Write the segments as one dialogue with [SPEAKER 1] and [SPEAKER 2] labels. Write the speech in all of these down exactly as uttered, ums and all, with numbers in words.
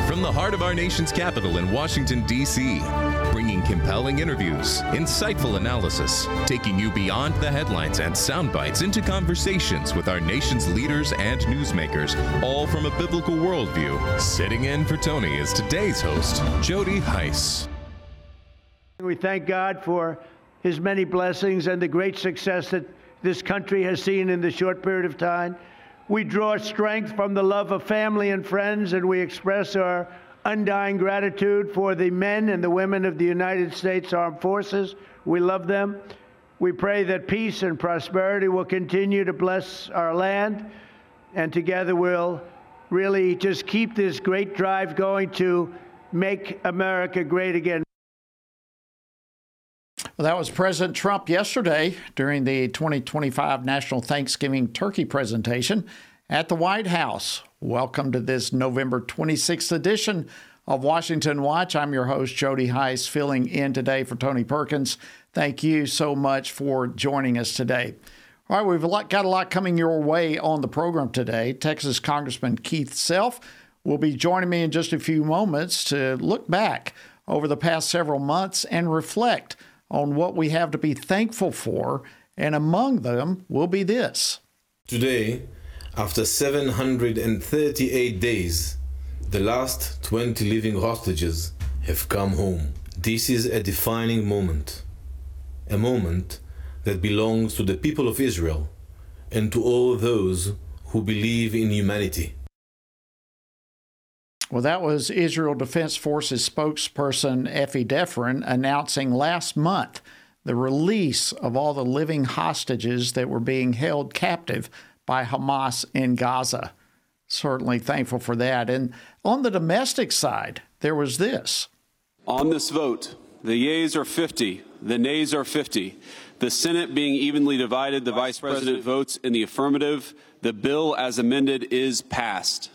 [SPEAKER 1] From the heart of our nation's capital in Washington, D C, bringing compelling interviews, insightful analysis, taking you beyond the headlines and sound bites into conversations with our nation's leaders and newsmakers, all from a biblical worldview. Sitting in for Tony is today's host, Jody Hice.
[SPEAKER 2] We thank God for his many blessings and the great success that this country has seen in the short period of time. We draw strength from the love of family and friends, and we express our undying gratitude for the men and the women of the United States Armed Forces. We love them. We pray that peace and prosperity will continue to bless our land, and together we'll really just keep this great drive going to make America great again.
[SPEAKER 3] Well, that was President Trump yesterday during the twenty twenty-five National Thanksgiving Turkey presentation at the White House. Welcome to this November twenty-sixth edition of Washington Watch. I'm your host, Jody Hice, filling in today for Tony Perkins. Thank you so much for joining us today. All right, we've got a lot coming your way on the program today. Texas Congressman Keith Self will be joining me in just a few moments to look back over the past several months and reflect on what we have to be thankful for, and among them will be this.
[SPEAKER 4] Today, after seven hundred thirty-eight days, the last twenty living hostages have come home. This is a defining moment, a moment that belongs to the people of Israel and to all those who believe in humanity.
[SPEAKER 3] Well, that was Israel Defense Forces spokesperson Effie Defrin announcing last month the release of all the living hostages that were being held captive by Hamas in Gaza. Certainly thankful for that. And on the domestic side, there was this.
[SPEAKER 5] On this vote, the yeas are fifty, the nays are fifty. The Senate being evenly divided, the Vice President votes in the affirmative. The bill as amended is passed.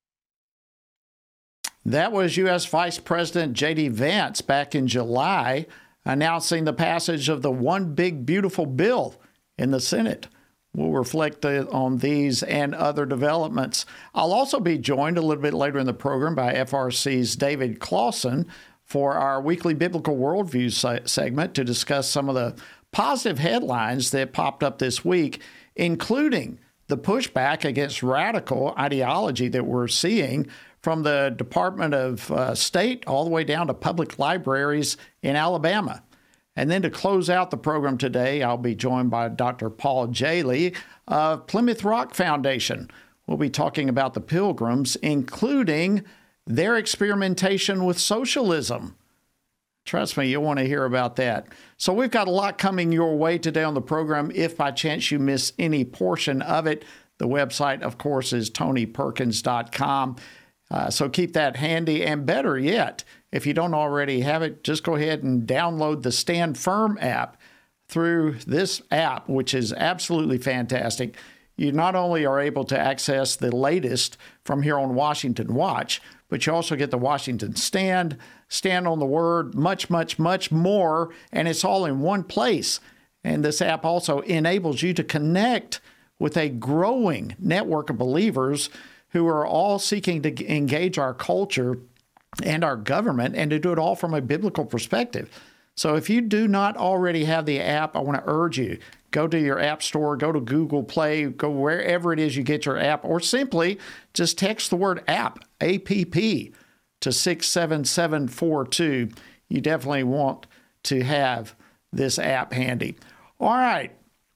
[SPEAKER 3] That was U S Vice President J D Vance back in July announcing the passage of the One Big Beautiful Bill in the Senate. We'll reflect on these and other developments. I'll also be joined a little bit later in the program by F R C's David Clausen for our weekly Biblical Worldview segment to discuss some of the positive headlines that popped up this week, including the pushback against radical ideology that we're seeing from the Department of uh, State all the way down to public libraries in Alabama. And then to close out the program today, I'll be joined by Doctor Paul Jaley of Plymouth Rock Foundation. We'll be talking about the Pilgrims, including their experimentation with socialism. Trust me, you'll want to hear about that. So we've got a lot coming your way today on the program. If by chance you miss any portion of it, the website, of course, is tony perkins dot com. Uh, so keep that handy, and better yet, if you don't already have it, just go ahead and download the Stand Firm app. Through this app, which is absolutely fantastic, you not only are able to access the latest from here on Washington Watch, but you also get the Washington Stand, Stand on the Word, much, much, much more, and it's all in one place. And this app also enables you to connect with a growing network of believers who are all seeking to engage our culture and our government, and to do it all from a biblical perspective. So if you do not already have the app, I want to urge you, go to your app store, go to Google Play, go wherever it is you get your app, or simply just text the word app, A P P, to six seven seven four two. You definitely want to have this app handy. All right,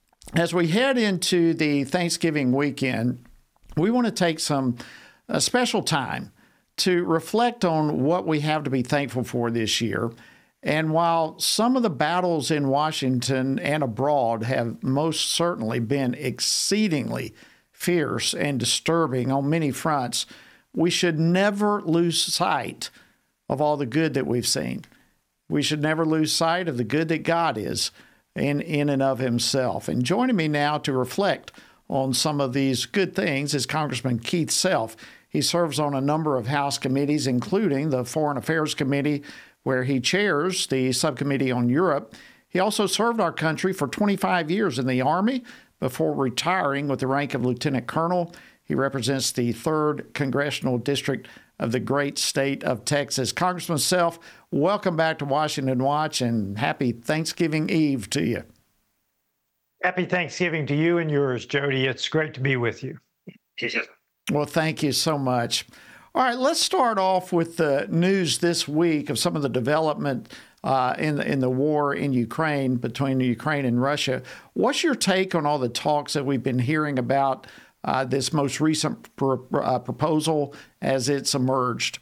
[SPEAKER 3] as we head into the Thanksgiving weekend, we want to take some a special time to reflect on what we have to be thankful for this year. And while some of the battles in Washington and abroad have most certainly been exceedingly fierce and disturbing on many fronts, we should never lose sight of all the good that we've seen. We should never lose sight of the good that God is in, in and of himself. And joining me now to reflect on some of these good things is Congressman Keith Self. He serves on a number of House committees, including the Foreign Affairs Committee, where he chairs the Subcommittee on Europe. He also served our country for twenty-five years in the Army before retiring with the rank of Lieutenant Colonel. He represents the third Congressional District of the great state of Texas. Congressman Self, welcome back to Washington Watch, and happy Thanksgiving Eve to you.
[SPEAKER 6] Happy Thanksgiving to you and yours, Jody. It's great to be with you.
[SPEAKER 3] Well, thank you so much. All right, let's start off with the news this week of some of the development uh, in, the, in the war in Ukraine, between Ukraine and Russia. What's your take on all the talks that we've been hearing about uh, this most recent pr- uh, proposal as it's emerged?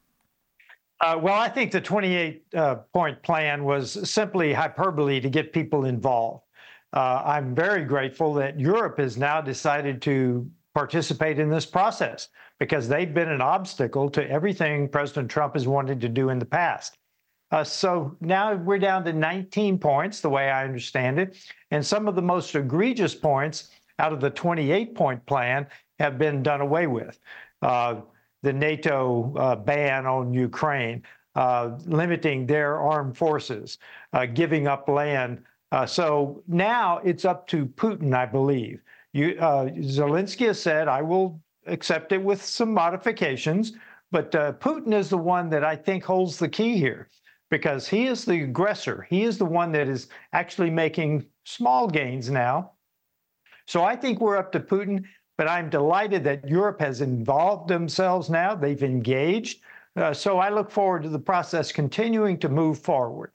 [SPEAKER 6] Uh, well, I think the twenty-eight point uh, plan was simply hyperbole to get people involved. Uh, I'm very grateful that Europe has now decided to participate in this process, because they've been an obstacle to everything President Trump has wanted to do in the past. Uh, so now we're down to nineteen points, the way I understand it, and some of the most egregious points out of the twenty-eight point plan have been done away with. Uh, the NATO uh, ban on Ukraine, uh, limiting their armed forces, uh, giving up land. Uh, so now it's up to Putin, I believe. You, uh, Zelensky has said, I will accept it with some modifications, but uh, Putin is the one that I think holds the key here, because he is the aggressor. He is the one that is actually making small gains now. So I think we're up to Putin, but I'm delighted that Europe has involved themselves now. They've engaged. Uh, so I look forward to the process continuing to move forward.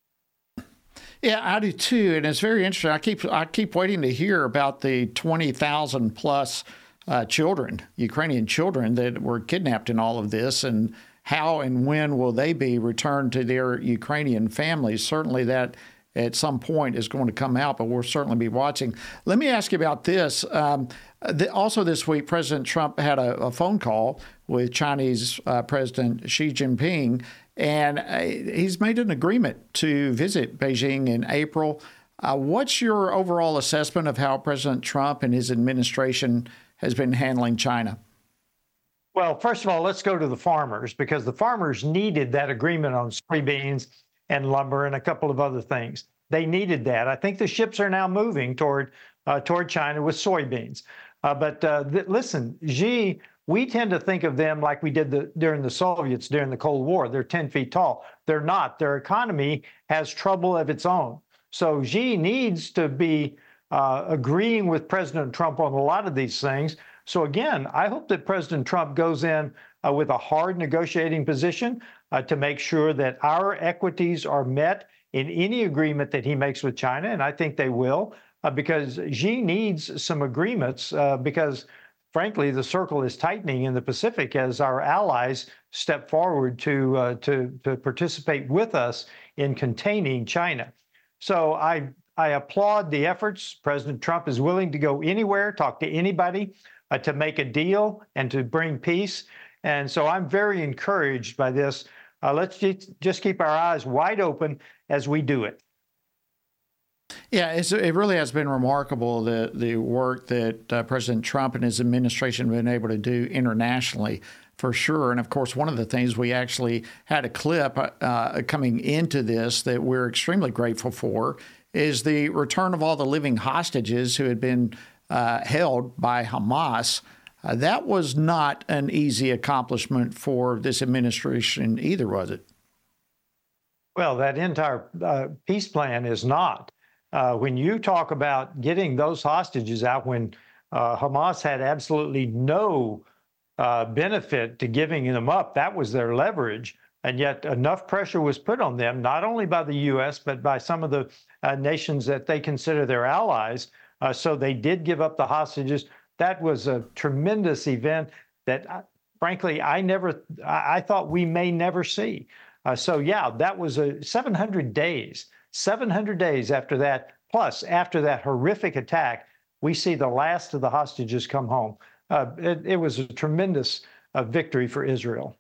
[SPEAKER 3] Yeah, I do too, and it's very interesting. I keep I keep waiting to hear about the twenty thousand plus uh, children, Ukrainian children, that were kidnapped in all of this, and how and when will they be returned to their Ukrainian families? Certainly that at some point is going to come out, but we'll certainly be watching. Let me ask you about this. Um, the, also this week, President Trump had a, a phone call with Chinese uh, President Xi Jinping, and uh, he's made an agreement to visit Beijing in April. Uh, what's your overall assessment of how President Trump and his administration has been handling China?
[SPEAKER 6] Well, first of all, let's go to the farmers, because the farmers needed that agreement on soybeans and lumber and a couple of other things. They needed that. I think the ships are now moving toward uh, toward China with soybeans. Uh, but uh, th- listen, Xi, we tend to think of them like we did the, during the Soviets during the Cold War. They're ten feet tall. They're not. Their economy has trouble of its own. So Xi needs to be uh, agreeing with President Trump on a lot of these things. So again, I hope that President Trump goes in uh, with a hard negotiating position uh, to make sure that our equities are met in any agreement that he makes with China, and I think they will, uh, because Xi needs some agreements uh, because, frankly, the circle is tightening in the Pacific as our allies step forward to, uh, to, to participate with us in containing China. So I, I applaud the efforts. President Trump is willing to go anywhere, talk to anybody, uh, to make a deal and to bring peace. And so I'm very encouraged by this. Uh, let's just keep our eyes wide open as we do it.
[SPEAKER 3] Yeah, it's, it really has been remarkable, the, the work that uh, President Trump and his administration have been able to do internationally, for sure. And of course, one of the things, we actually had a clip uh, coming into this that we're extremely grateful for, is the return of all the living hostages who had been uh, held by Hamas. Uh, that was not an easy accomplishment for this administration either, was it?
[SPEAKER 6] Well, that entire uh, peace plan is not. Uh, when you talk about getting those hostages out, when uh, Hamas had absolutely no uh, benefit to giving them up, that was their leverage. And yet enough pressure was put on them, not only by the U S, but by some of the uh, nations that they consider their allies. Uh, so they did give up the hostages. That was a tremendous event that, uh, frankly, I never, I, I thought we may never see. Uh, so, yeah, that was a seven hundred days, seven hundred days after that. Plus, after that horrific attack, we see the last of the hostages come home. Uh, it, it was a tremendous uh, victory for Israel.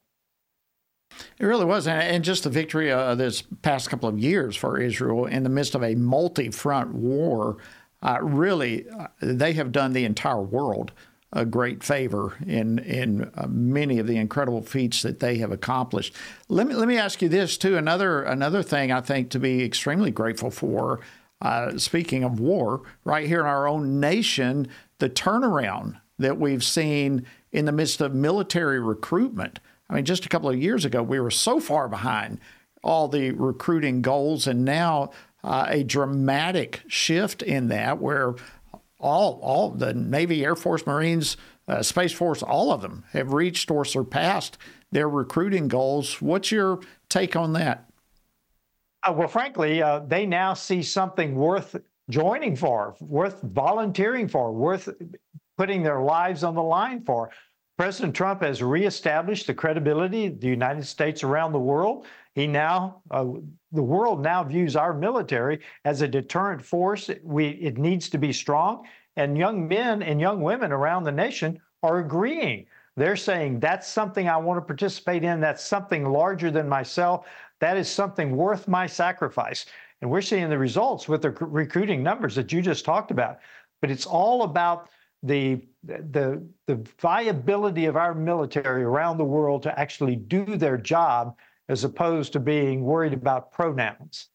[SPEAKER 3] It really was. And just the victory of uh, this past couple of years for Israel in the midst of a multi-front war. Uh, really, uh, they have done the entire world a great favor in in uh, many of the incredible feats that they have accomplished. Let me let me ask you this too. Another another thing I think to be extremely grateful for. Uh, speaking of war, right here in our own nation, the turnaround that we've seen in the midst of military recruitment. I mean, just a couple of years ago, we were so far behind all the recruiting goals, and now uh, a dramatic shift in that where all, all the Navy, Air Force, Marines, uh, Space Force, all of them have reached or surpassed their recruiting goals. What's your take on that?
[SPEAKER 6] Uh, well, frankly, uh, they now see something worth joining for, worth volunteering for, worth putting their lives on the line for. President Trump has reestablished the credibility of the United States around the world. He now, uh, the world now views our military as a deterrent force. We, it needs to be strong. And young men and young women around the nation are agreeing. They're saying, that's something I want to participate in. That's something larger than myself. That is something worth my sacrifice. And we're seeing the results with the recruiting numbers that you just talked about. But it's all about the, the, the viability of our military around the world to actually do their job, as opposed to being worried about pronouns.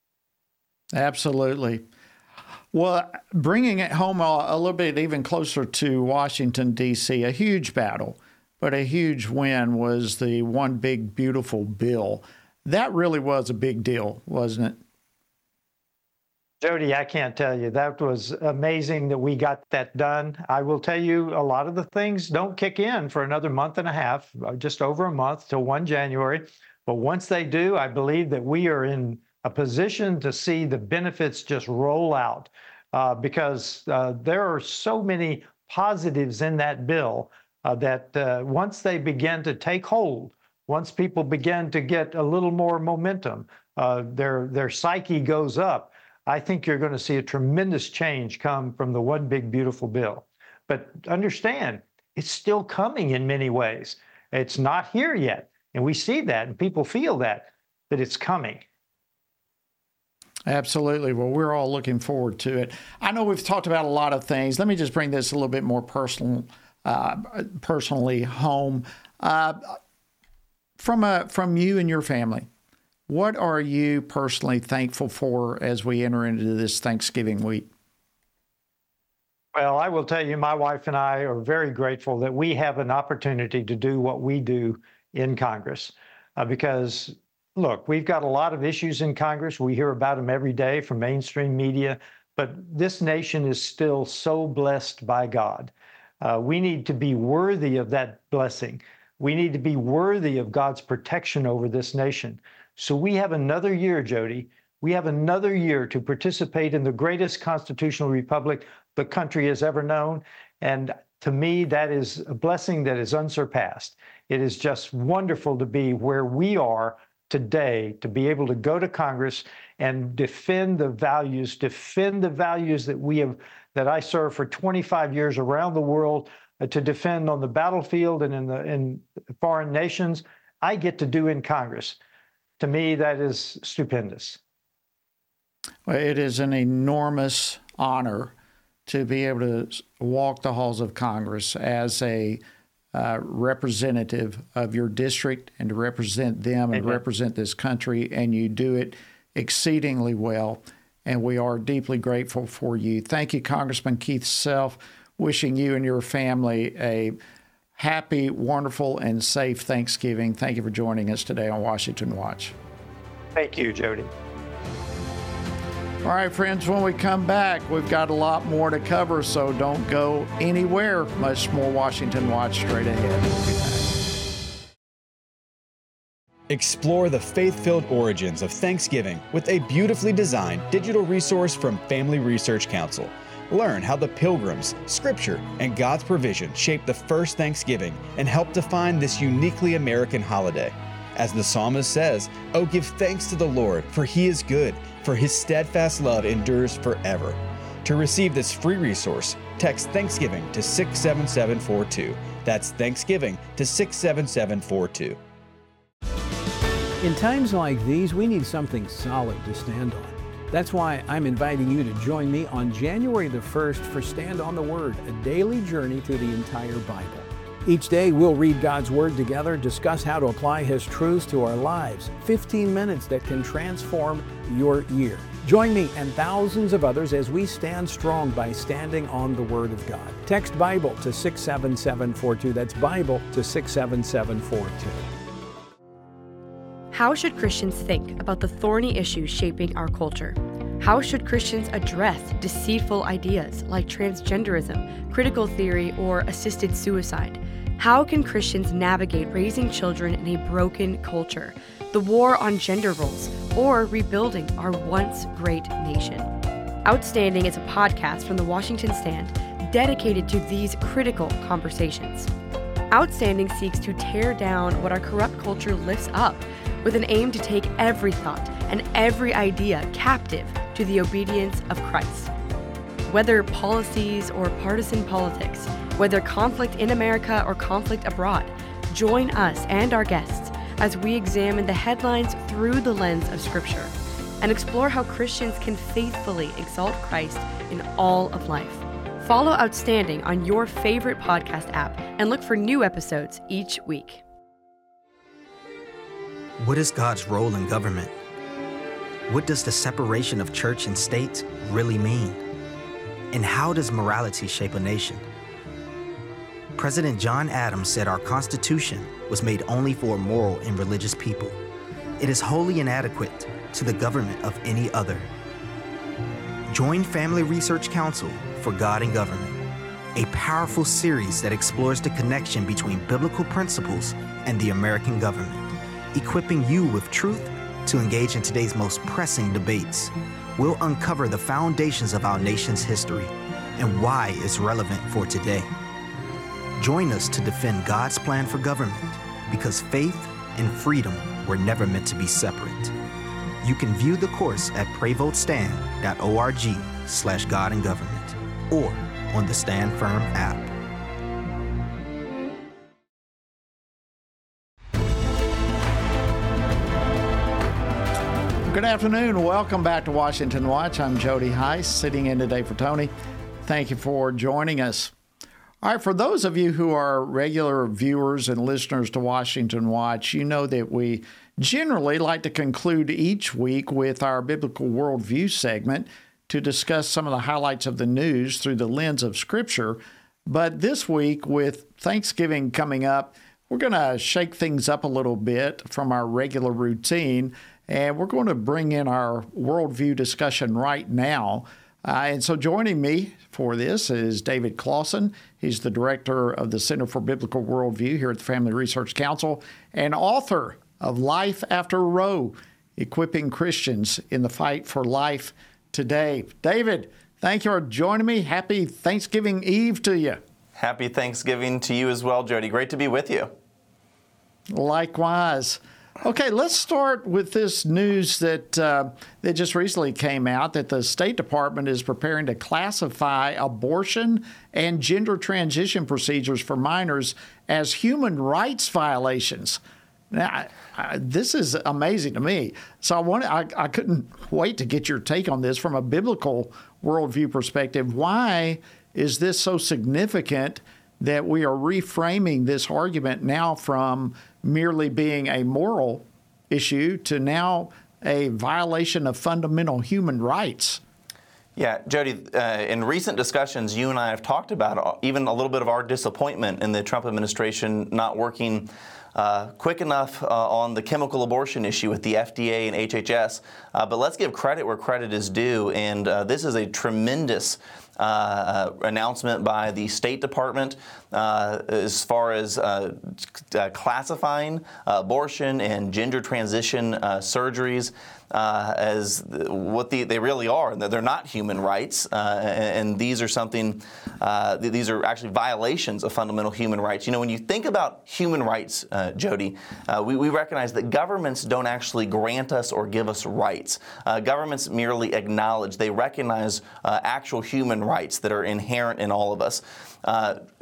[SPEAKER 3] Absolutely. Well, bringing it home a, a little bit even closer to Washington, D C, a huge battle, but a huge win was the One Big Beautiful Bill. That really was a big deal, wasn't it?
[SPEAKER 6] Jody, I can't tell you. That was amazing that we got that done. I will tell you, a lot of the things don't kick in for another month and a half, just over a month till the first of January. But once they do, I believe that we are in a position to see the benefits just roll out uh, because uh, there are so many positives in that bill uh, that uh, once they begin to take hold, once people begin to get a little more momentum, uh, their, their psyche goes up, I think you're going to see a tremendous change come from the One Big Beautiful Bill. But understand, it's still coming in many ways. It's not here yet. And we see that, and people feel that, that it's coming.
[SPEAKER 3] Absolutely. Well, we're all looking forward to it. I know we've talked about a lot of things. Let me just bring this a little bit more personal, uh, personally home. Uh, from a, from you and your family, what are you personally thankful for as we enter into this Thanksgiving week?
[SPEAKER 6] Well, I will tell you, my wife and I are very grateful that we have an opportunity to do what we do in Congress. Uh, because, look, we've got a lot of issues in Congress. We hear about them every day from mainstream media. But this nation is still so blessed by God. Uh, we need to be worthy of that blessing. We need to be worthy of God's protection over this nation. So we have another year, Jody. We have another year to participate in the greatest constitutional republic the country has ever known. And to me, that is a blessing that is unsurpassed. It is just wonderful to be where we are today, to be able to go to Congress and defend the values, defend the values that we have, that I served for twenty-five years around the world, uh, to defend on the battlefield and in the in foreign nations. I get to do in Congress. To me, that is stupendous.
[SPEAKER 3] Well, it is an enormous honor to be able to walk the halls of Congress as a uh, representative of your district and to represent them and Amen. Represent this country, and you do it exceedingly well, and we are deeply grateful for you. Thank you, Congressman Keith Self. Wishing you and your family a happy, wonderful, and safe Thanksgiving. Thank you for joining us today on Washington Watch.
[SPEAKER 6] Thank you, Jody.
[SPEAKER 3] All right, friends, when we come back, we've got a lot more to cover, so don't go anywhere. Much more Washington Watch straight ahead. We'll be back.
[SPEAKER 7] Explore the faith-filled origins of Thanksgiving with a beautifully designed digital resource from Family Research Council. Learn how the Pilgrims, Scripture, and God's provision shaped the first Thanksgiving and helped define this uniquely American holiday. As the psalmist says, "Oh, give thanks to the Lord, for he is good, for his steadfast love endures forever." To receive this free resource, text Thanksgiving to six seven seven four two. That's Thanksgiving to six seven seven four two.
[SPEAKER 8] In times like these, we need something solid to stand on. That's why I'm inviting you to join me on January the first for Stand on the Word, a daily journey through the entire Bible. Each day, we'll read God's Word together, discuss how to apply His truths to our lives. fifteen minutes that can transform your year. Join me and thousands of others as we stand strong by standing on the Word of God. Text Bible to six seven seven four two. That's Bible to six seven seven four two.
[SPEAKER 9] How should Christians think about the thorny issues shaping our culture? How should Christians address deceitful ideas like transgenderism, critical theory, or assisted suicide? How can Christians navigate raising children in a broken culture, the war on gender roles, or rebuilding our once great nation? Outstanding is a podcast from the Washington Stand dedicated to these critical conversations. Outstanding seeks to tear down what our corrupt culture lifts up with an aim to take every thought and every idea captive to the obedience of Christ. Whether policies or partisan politics, whether conflict in America or conflict abroad, join us and our guests as we examine the headlines through the lens of Scripture and explore how Christians can faithfully exalt Christ in all of life. Follow Outstanding on your favorite podcast app and look for new episodes each week.
[SPEAKER 10] What is God's role in government? What does the separation of church and state really mean? And how does morality shape a nation? President John Adams said our Constitution was made only for moral and religious people. It is wholly inadequate to the government of any other. Join Family Research Council for God and Government, a powerful series that explores the connection between biblical principles and the American government, equipping you with truth to engage in today's most pressing debates. We'll uncover the foundations of our nation's history and why it's relevant for today. Join us to defend God's plan for government, because faith and freedom were never meant to be separate. You can view the course at prayvotestand.org slash God and Government or on the Stand Firm app.
[SPEAKER 3] Good afternoon. Welcome back to Washington Watch. I'm Jody Heiss, sitting in today for Tony. Thank you for joining us. All right, for those of you who are regular viewers and listeners to Washington Watch, you know that we generally like to conclude each week with our Biblical Worldview segment to discuss some of the highlights of the news through the lens of Scripture. But this week, with Thanksgiving coming up, we're going to shake things up a little bit from our regular routine, and we're going to bring in our worldview discussion right now. Uh, and so joining me for this is David Clausen. He's the director of the Center for Biblical Worldview here at the Family Research Council and author of Life After Roe, Equipping Christians in the Fight for Life Today. David, thank you for joining me. Happy Thanksgiving Eve to you.
[SPEAKER 11] Happy Thanksgiving to you as well, Jody. Great to be with you.
[SPEAKER 3] Likewise. Okay, let's start with this news that uh, that just recently came out, that the State Department is preparing to classify abortion and gender transition procedures for minors as human rights violations. Now, I, I, this is amazing to me. So I, wanted, I, I couldn't wait to get your take on this from a biblical worldview perspective. Why is this so significant that we are reframing this argument now from merely being a moral issue to now a violation of fundamental human rights?
[SPEAKER 11] Yeah, Jody, uh, in recent discussions, you and I have talked about even a little bit of our disappointment in the Trump administration not working uh, quick enough uh, on the chemical abortion issue with the F D A and H H S. Uh, but let's give credit where credit is due. And uh, this is a tremendous Uh, uh, announcement by the State Department uh, as far as uh, uh, classifying uh, abortion and gender transition uh, surgeries uh, as what the, they really are. They're not human rights, uh, and, and these are something. Uh, these are actually violations of fundamental human rights. You know, when you think about human rights, uh, Jody, uh, we, we recognize that governments don't actually grant us or give us rights. Uh, governments merely acknowledge, they recognize uh, actual human rights that are inherent in all of us. Uh,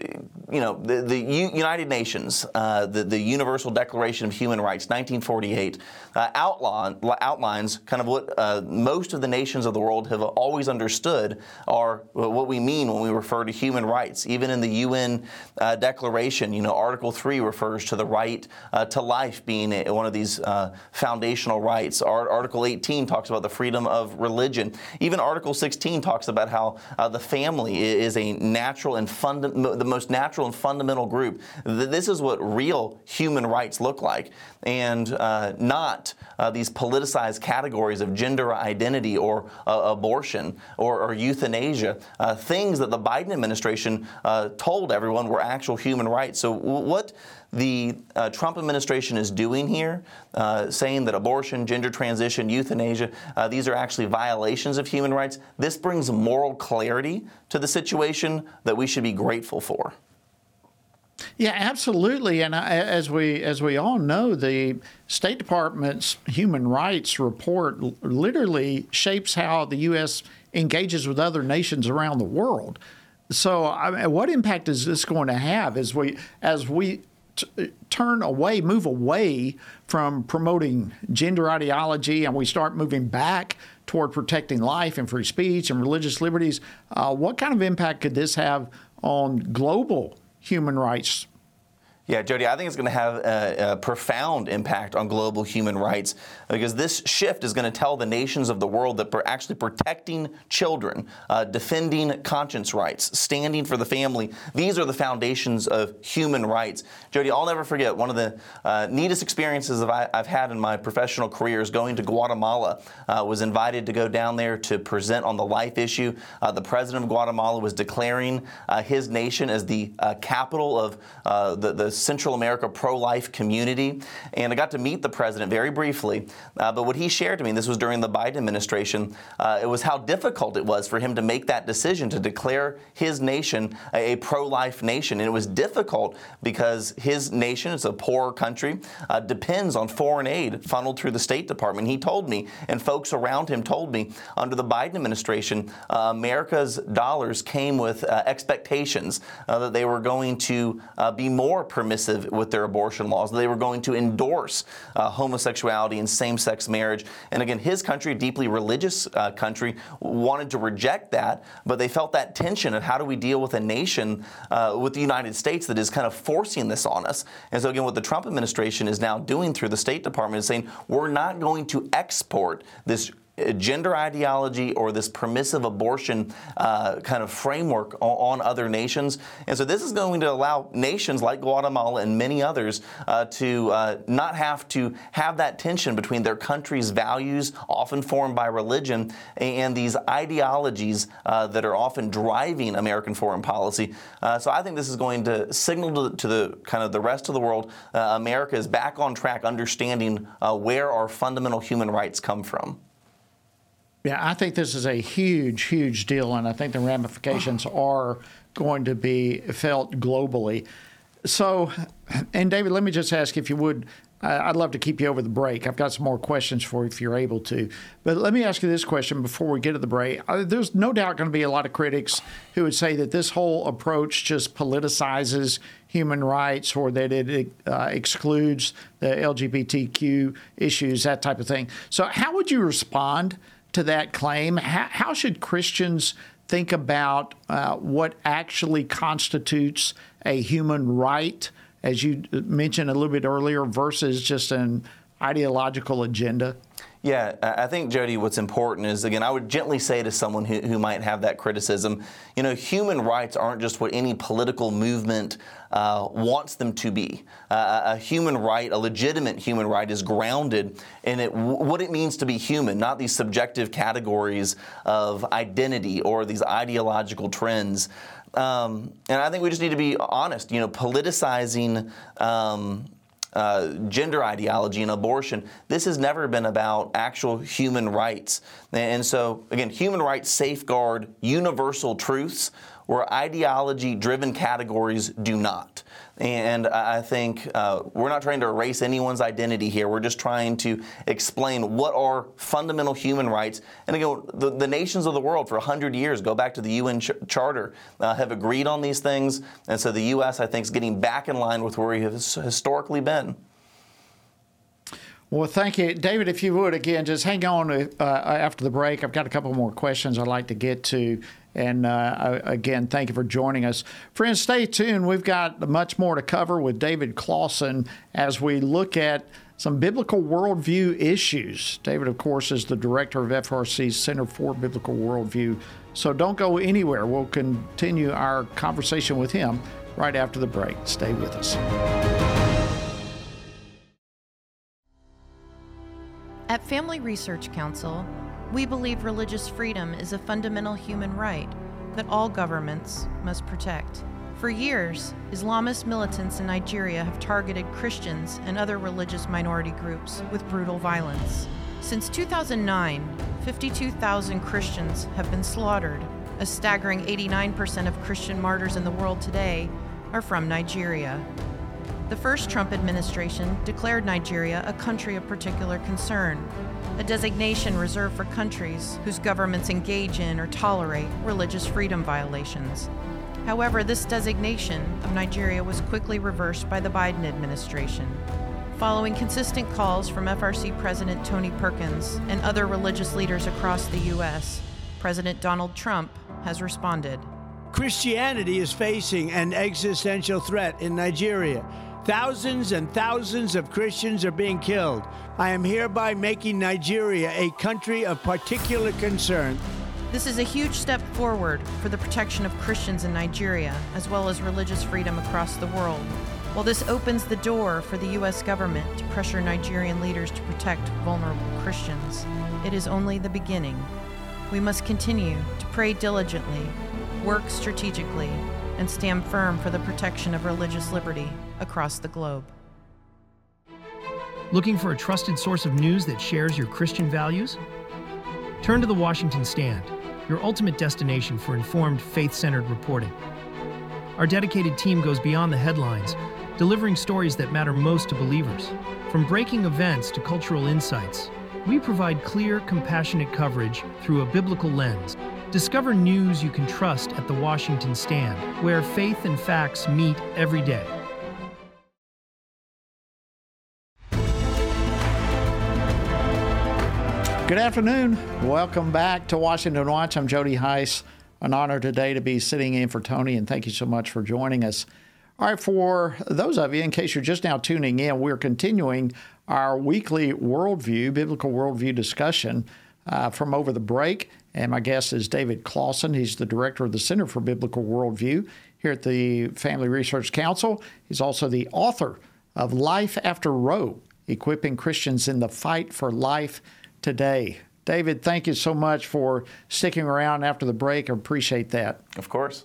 [SPEAKER 11] you know, the, the U- United Nations, uh, the, the Universal Declaration of Human Rights, nineteen forty-eight, uh, outline, outlines kind of what uh, most of the nations of the world have always understood are what we mean when we refer to human rights. Even in the U N uh, Declaration, you know, Article three refers to the right uh, to life being a, one of these uh, foundational rights. Ar- Article eighteen talks about the freedom of religion. Even Article sixteen talks about how uh, the family is a natural and funda- the most natural and fundamental group. This is what real human rights look like, and uh, not uh, these politicized categories of gender identity or uh, abortion or, or euthanasia, uh, things that the Biden administration uh, told everyone were actual human rights. So what the uh, Trump administration is doing here, uh, saying that abortion, gender transition, euthanasia, uh, these are actually violations of human rights, this brings moral clarity to the situation that we should be grateful for.
[SPEAKER 3] Yeah, absolutely. And as we as we all know, the State Department's human rights report literally shapes how the U S engages with other nations around the world. So, I mean, what impact is this going to have as we as we t- turn away, move away from promoting gender ideology, and we start moving back toward protecting life and free speech and religious liberties? Uh, what kind of impact could this have on global human rights?
[SPEAKER 11] Yeah, Jody, I think it's going to have a, a profound impact on global human rights, because this shift is going to tell the nations of the world that we're actually protecting children, uh, defending conscience rights, standing for the family. These are the foundations of human rights. Jody, I'll never forget one of the uh, neatest experiences I, I've had in my professional career is going to Guatemala. I uh, was invited to go down there to present on the life issue. Uh, the president of Guatemala was declaring uh, his nation as the uh, capital of uh, the, the Central America pro-life community, and I got to meet the president very briefly, uh, but what he shared to me, this was during the Biden administration, uh, it was how difficult it was for him to make that decision to declare his nation a, a pro-life nation. And it was difficult because his nation, it's a poor country, uh, depends on foreign aid funneled through the State Department. He told me, and folks around him told me, under the Biden administration, uh, America's dollars came with uh, expectations uh, that they were going to uh, be more permissive with their abortion laws. They were going to endorse uh, homosexuality and same-sex marriage. And again, his country, a deeply religious uh, country, wanted to reject that, but they felt that tension of how do we deal with a nation, uh, with the United States, that is kind of forcing this on us. And so again, what the Trump administration is now doing through the State Department is saying, we're not going to export this gender ideology or this permissive abortion uh, kind of framework on, on other nations. And so this is going to allow nations like Guatemala and many others uh, to uh, not have to have that tension between their country's values, often formed by religion, and these ideologies uh, that are often driving American foreign policy. Uh, so I think this is going to signal to, to the kind of the rest of the world, uh, America is back on track, understanding uh, where our fundamental human rights come from.
[SPEAKER 3] Yeah, I think this is a huge, huge deal, and I think the ramifications are going to be felt globally. So, and David, let me just ask, if you would, I'd love to keep you over the break. I've got some more questions for you if you're able to. But let me ask you this question before we get to the break. There's no doubt going to be a lot of critics who would say that this whole approach just politicizes human rights, or that it uh, excludes the L G B T Q issues, that type of thing. So how would you respond to that claim? How, how should Christians think about uh, what actually constitutes a human right, as you mentioned a little bit earlier, versus just an ideological agenda?
[SPEAKER 11] Yeah, I think, Jody, what's important is, again, I would gently say to someone who, who might have that criticism, you know, human rights aren't just what any political movement uh, wants them to be. Uh, a human right, a legitimate human right, is grounded in it, what it means to be human, not these subjective categories of identity or these ideological trends. Um, and I think we just need to be honest, you know, politicizing um, Uh, gender ideology and abortion, this has never been about actual human rights. And so, again, human rights safeguard universal truths, where ideology-driven categories do not. And I think uh, we're not trying to erase anyone's identity here. We're just trying to explain what are fundamental human rights. And again, the, the nations of the world for one hundred years, go back to the U N ch- Charter, uh, have agreed on these things. And so the U S, I think, is getting back in line with where we have historically been.
[SPEAKER 3] Well, thank you. David, if you would, again, just hang on uh, after the break. I've got a couple more questions I'd like to get to. And uh, again, thank you for joining us. Friends, stay tuned. We've got much more to cover with David Closson as we look at some biblical worldview issues. David, of course, is the director of F R C's Center for Biblical Worldview. So don't go anywhere. We'll continue our conversation with him right after the break. Stay with us.
[SPEAKER 12] At Family Research Council, we believe religious freedom is a fundamental human right that all governments must protect. For years, Islamist militants in Nigeria have targeted Christians and other religious minority groups with brutal violence. Since two thousand nine, fifty-two thousand Christians have been slaughtered. A staggering eighty-nine percent of Christian martyrs in the world today are from Nigeria. The first Trump administration declared Nigeria a country of particular concern, a designation reserved for countries whose governments engage in or tolerate religious freedom violations. However, this designation of Nigeria was quickly reversed by the Biden administration. Following consistent calls from F R C President Tony Perkins and other religious leaders across the U S, President Donald Trump has responded.
[SPEAKER 2] Christianity is facing an existential threat in Nigeria. Thousands and thousands of Christians are being killed. I am hereby making Nigeria a country of particular concern.
[SPEAKER 12] This is a huge step forward for the protection of Christians in Nigeria, as well as religious freedom across the world. While this opens the door for the U S government to pressure Nigerian leaders to protect vulnerable Christians, it is only the beginning. We must continue to pray diligently, work strategically, and stand firm for the protection of religious liberty across the globe.
[SPEAKER 13] Looking for a trusted source of news that shares your Christian values? Turn to the Washington Stand, your ultimate destination for informed, faith-centered reporting. Our dedicated team goes beyond the headlines, delivering stories that matter most to believers. From breaking events to cultural insights, we provide clear, compassionate coverage through a biblical lens. Discover news you can trust at the Washington Stand, where faith and facts meet every day.
[SPEAKER 3] Good afternoon. Welcome back to Washington Watch. I'm Jody Heiss. An honor today to be sitting in for Tony, and thank you so much for joining us. All right, for those of you, in case you're just now tuning in, we're continuing our weekly worldview, biblical worldview discussion uh, from over the break. And my guest is David Closson. He's the director of the Center for Biblical Worldview here at the Family Research Council. He's also the author of Life After Roe, Equipping Christians in the Fight for Life Today. David, thank you so much for sticking around after the break. I appreciate that.
[SPEAKER 11] Of course.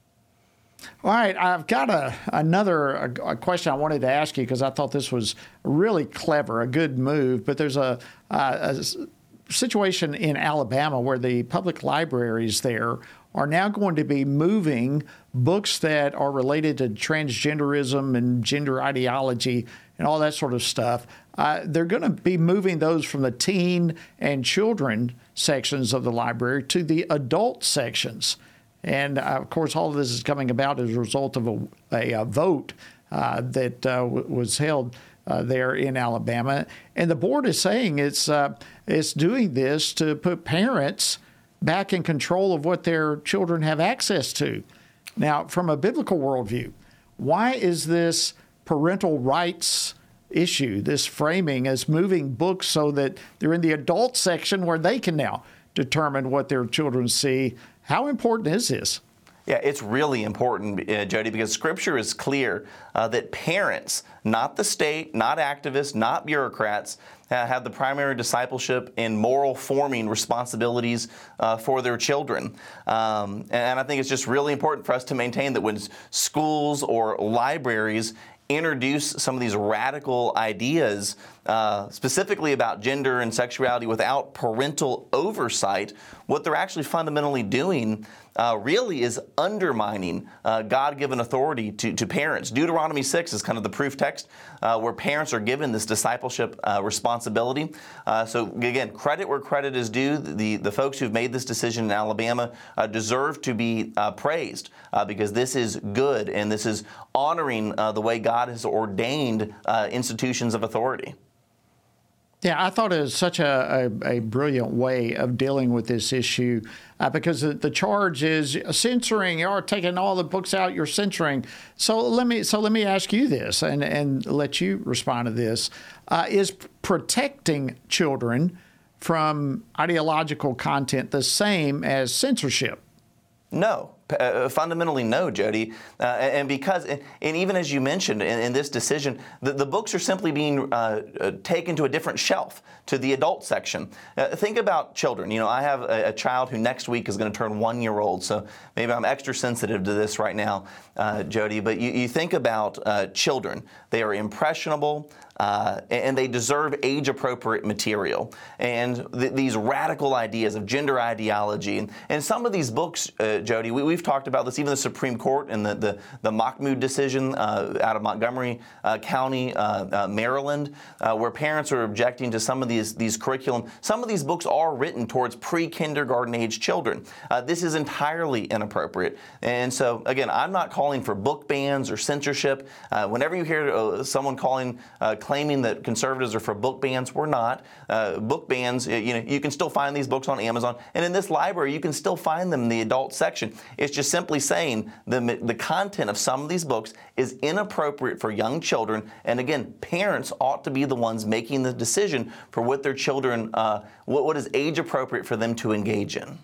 [SPEAKER 3] All right, I've got a, another a, a question I wanted to ask you because I thought this was really clever, a good move. But there's a, a, a situation in Alabama where the public libraries there are now going to be moving books that are related to transgenderism and gender ideology and all that sort of stuff. Uh, they're going to be moving those from the teen and children sections of the library to the adult sections. And, uh, of course, all of this is coming about as a result of a, a, a vote uh, that uh, w- was held uh, there in Alabama. And the board is saying it's uh, it's doing this to put parents back in control of what their children have access to. Now, from a biblical worldview, why is this parental rights issue, this framing, as moving books so that they're in the adult section where they can now determine what their children see? How important is this?
[SPEAKER 11] Yeah, it's really important, uh, Jody, because Scripture is clear uh, that parents, not the state, not activists, not bureaucrats, uh, have the primary discipleship and moral forming responsibilities uh, for their children. Um, and I think it's just really important for us to maintain that when schools or libraries introduce some of these radical ideas, uh, specifically about gender and sexuality, without parental oversight, what they're actually fundamentally doing uh, really is undermining uh, God-given authority to, to parents. Deuteronomy six is kind of the proof text uh, where parents are given this discipleship uh, responsibility. Uh, so again, credit where credit is due. The, the folks who've made this decision in Alabama uh, deserve to be uh, praised uh, because this is good and this is honoring uh, the way God has ordained uh, institutions of authority.
[SPEAKER 3] Yeah, I thought it was such a, a, a brilliant way of dealing with this issue uh, because the, the charge is censoring. You're taking all the books out. You're censoring. So let me so let me ask you this, and and let you respond to this: uh, is protecting children from ideological content the same as censorship?
[SPEAKER 11] No. Uh, fundamentally, no, Jody. Uh, and because, and even as you mentioned in, in this decision, the, the books are simply being uh, uh, taken to a different shelf, to the adult section. Uh, think about children. You know, I have a, a child who next week is going to turn one year old, so maybe I'm extra sensitive to this right now, uh, Jody. But you, you think about uh, children. They are impressionable. Uh, and they deserve age-appropriate material. And th- these radical ideas of gender ideology. And, and some of these books, uh, Jody, we, we've talked about this, even the Supreme Court and the, the, the Mahmoud decision uh, out of Montgomery uh, County, uh, uh, Maryland, uh, where parents are objecting to some of these, these curriculum. Some of these books are written towards pre-kindergarten age children. Uh, this is entirely inappropriate. And so, again, I'm not calling for book bans or censorship. Uh, whenever you hear uh, someone calling uh, claiming that conservatives are for book bans. We're not. Uh, book bans, you know, you can still find these books on Amazon. And in this library, you can still find them in the adult section. It's just simply saying the, the content of some of these books is inappropriate for young children. And again, parents ought to be the ones making the decision for what their children, uh, what, what is age appropriate for them to engage in.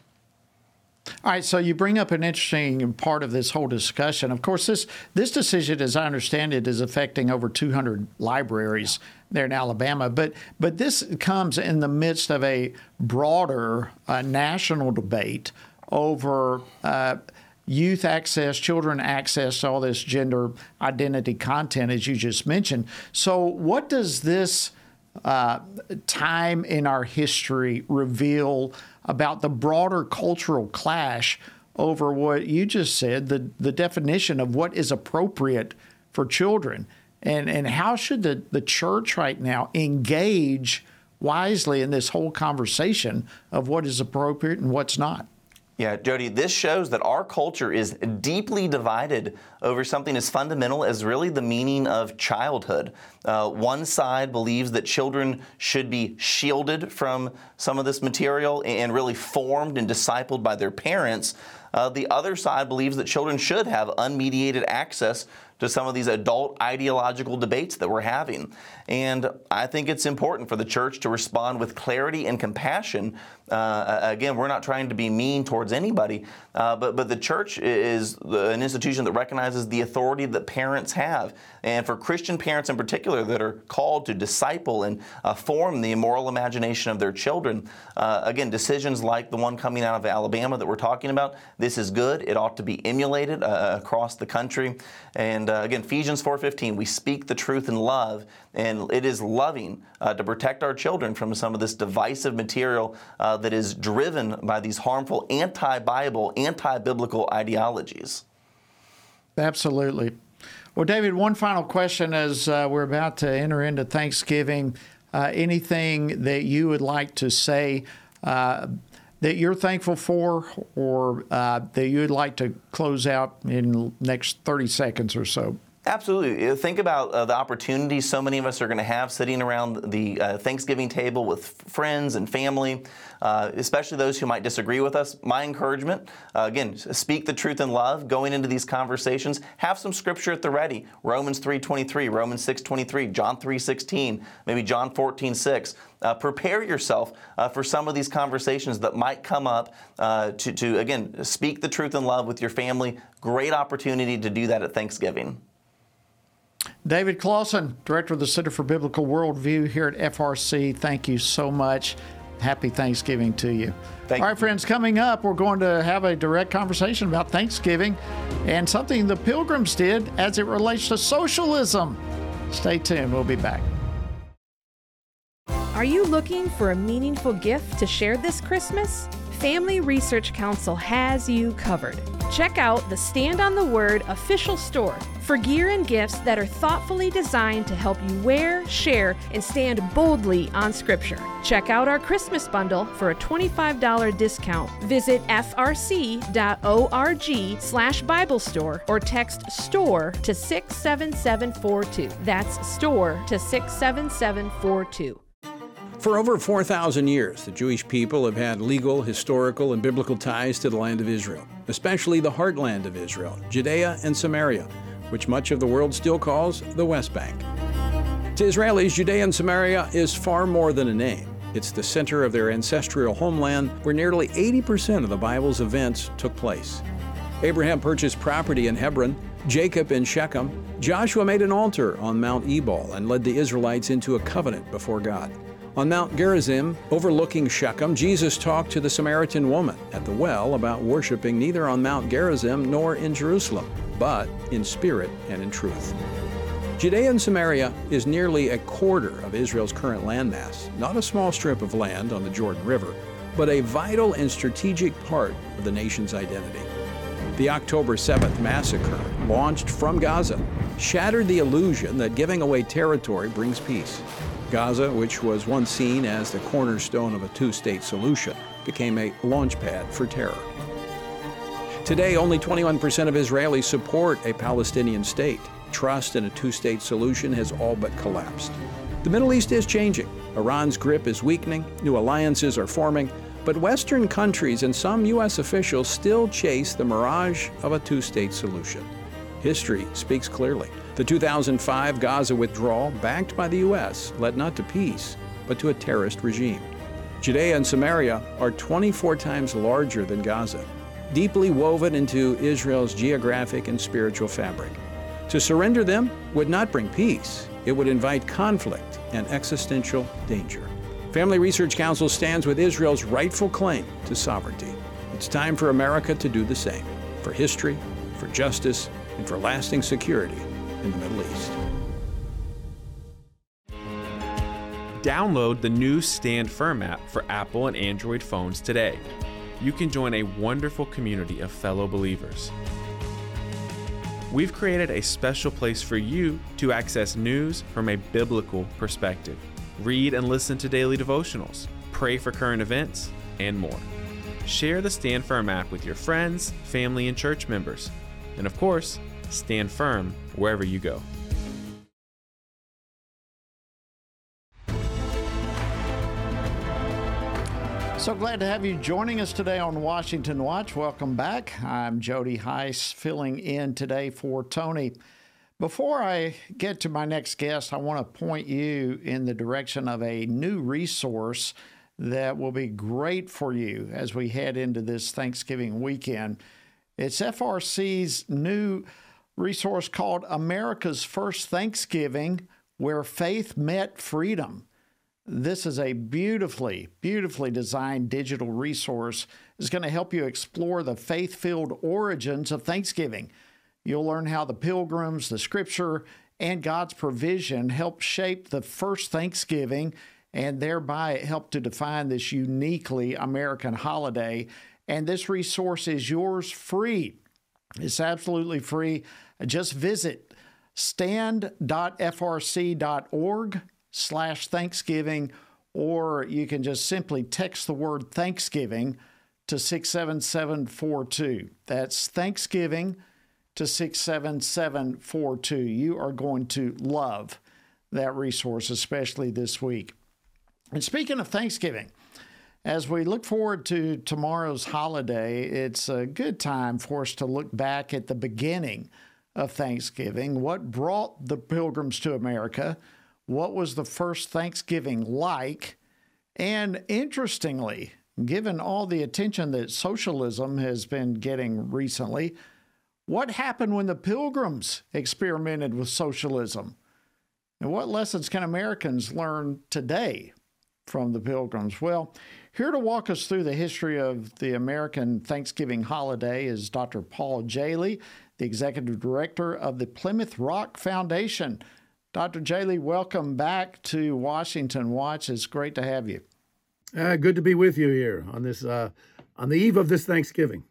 [SPEAKER 3] All right, so you bring up an interesting part of this whole discussion. Of course, this this decision, as I understand it, is affecting over two hundred libraries there in Alabama. But but this comes in the midst of a broader uh, national debate over uh, youth access, children access to all this gender identity content, as you just mentioned. So what does this uh, time in our history reveal about the broader cultural clash over what you just said, the, the definition of what is appropriate for children? And and how should the, the church right now engage wisely in this whole conversation of what is appropriate and what's not?
[SPEAKER 11] Yeah, Jody, this shows that our culture is deeply divided over something as fundamental as really the meaning of childhood. Uh, one side believes that children should be shielded from some of this material and really formed and discipled by their parents. Uh, the other side believes that children should have unmediated access to some of these adult ideological debates that we're having. And I think it's important for the church to respond with clarity and compassion. Uh, again, we're not trying to be mean towards anybody, uh, but, but the church is an institution that recognizes the authority that parents have. And for Christian parents in particular that are called to disciple and uh, form the moral imagination of their children, uh, again, decisions like the one coming out of Alabama that we're talking about, this is good. It ought to be emulated uh, across the country. And uh, again, Ephesians four fifteen, we speak the truth in love, and it is loving uh, to protect our children from some of this divisive material uh, that is driven by these harmful anti-Bible, anti-biblical ideologies.
[SPEAKER 3] Absolutely. Well, David, one final question as uh, we're about to enter into Thanksgiving. Uh, anything that you would like to say uh, that you're thankful for, or uh, that you would like to close out in the next thirty seconds or so?
[SPEAKER 11] Absolutely. Think about uh, the opportunities so many of us are going to have sitting around the uh, Thanksgiving table with friends and family, uh, especially those who might disagree with us. My encouragement, uh, again, speak the truth in love. Going into these conversations, have some scripture at the ready. Romans three twenty-three, Romans six twenty-three, John three sixteen, maybe John fourteen six. Uh, prepare yourself uh, for some of these conversations that might come up uh, to, to, again, speak the truth in love with your family. Great opportunity to do that at Thanksgiving.
[SPEAKER 3] David Clausen, Director of the Center for Biblical Worldview here at F R C, thank you so much. Happy Thanksgiving to you.
[SPEAKER 11] Thank
[SPEAKER 3] All right,
[SPEAKER 11] you.
[SPEAKER 3] friends, coming up, we're going to have a direct conversation about Thanksgiving and something the Pilgrims did as it relates to socialism. Stay tuned. We'll be back.
[SPEAKER 14] Are you looking for a meaningful gift to share this Christmas? Family Research Council has you covered. Check out the Stand on the Word official store for gear and gifts that are thoughtfully designed to help you wear, share, and stand boldly on Scripture. Check out our Christmas bundle for a twenty-five dollars discount. Visit frc.org slash Bible store or text STORE to six seven seven four two. That's STORE to six seven seven four two.
[SPEAKER 8] For over four thousand years, the Jewish people have had legal, historical, and biblical ties to the land of Israel, especially the heartland of Israel, Judea and Samaria, which much of the world still calls the West Bank. To Israelis, Judea and Samaria is far more than a name. It's the center of their ancestral homeland where nearly eighty percent of the Bible's events took place. Abraham purchased property in Hebron, Jacob in Shechem, Joshua made an altar on Mount Ebal and led the Israelites into a covenant before God. On Mount Gerizim, overlooking Shechem, Jesus talked to the Samaritan woman at the well about worshiping neither on Mount Gerizim nor in Jerusalem, but in spirit and in truth. Judea and Samaria is nearly a quarter of Israel's current landmass, not a small strip of land on the Jordan River, but a vital and strategic part of the nation's identity. The October seventh massacre, launched from Gaza, shattered the illusion that giving away territory brings peace. Gaza, which was once seen as the cornerstone of a two-state solution, became a launchpad for terror. Today, only twenty-one percent of Israelis support a Palestinian state. Trust in a two-state solution has all but collapsed. The Middle East is changing. Iran's grip is weakening, new alliances are forming, but Western countries and some U S officials still chase the mirage of a two-state solution. History speaks clearly. The two thousand five Gaza withdrawal, backed by the U S, led not to peace, but to a terrorist regime. Judea and Samaria are twenty-four times larger than Gaza, deeply woven into Israel's geographic and spiritual fabric. To surrender them would not bring peace. It would invite conflict and existential danger. Family Research Council stands with Israel's rightful claim to sovereignty. It's time for America to do the same, for history, for justice, and for lasting security in the Middle East.
[SPEAKER 15] Download the new Stand Firm app for Apple and Android phones today. You can join a wonderful community of fellow believers. We've created a special place for you to access news from a biblical perspective. Read and listen to daily devotionals, pray for current events, and more. Share the Stand Firm app with your friends, family, and church members. And of course, stand firm wherever you go.
[SPEAKER 3] So glad to have you joining us today on Washington Watch. Welcome back. I'm Jody Heiss, filling in today for Tony. Before I get to my next guest, I want to point you in the direction of a new resource that will be great for you as we head into this Thanksgiving weekend. It's F R C's new resource called America's First Thanksgiving, Where Faith Met Freedom. This is a beautifully, beautifully designed digital resource. It's going to help you explore the faith-filled origins of Thanksgiving. You'll learn how the pilgrims, the scripture, and God's provision helped shape the first Thanksgiving, and thereby it helped to define this uniquely American holiday. And this resource is yours free. It's absolutely free. Just visit stand.frc.org slash Thanksgiving, or you can just simply text the word Thanksgiving to six seven seven four two. That's Thanksgiving to six seven seven four two. You are going to love that resource, especially this week. And speaking of Thanksgiving, as we look forward to tomorrow's holiday, it's a good time for us to look back at the beginning of Thanksgiving. What brought the pilgrims to America? What was the first Thanksgiving like? And interestingly, given all the attention that socialism has been getting recently, what happened when the pilgrims experimented with socialism? And what lessons can Americans learn today from the pilgrims? Well, here to walk us through the history of the American Thanksgiving holiday is Doctor Paul Jaley, the Executive Director of the Plymouth Rock Foundation. Doctor Jaley, welcome back to Washington Watch. It's great to have you.
[SPEAKER 16] Uh, good to be with you here on this uh, on the eve of this Thanksgiving.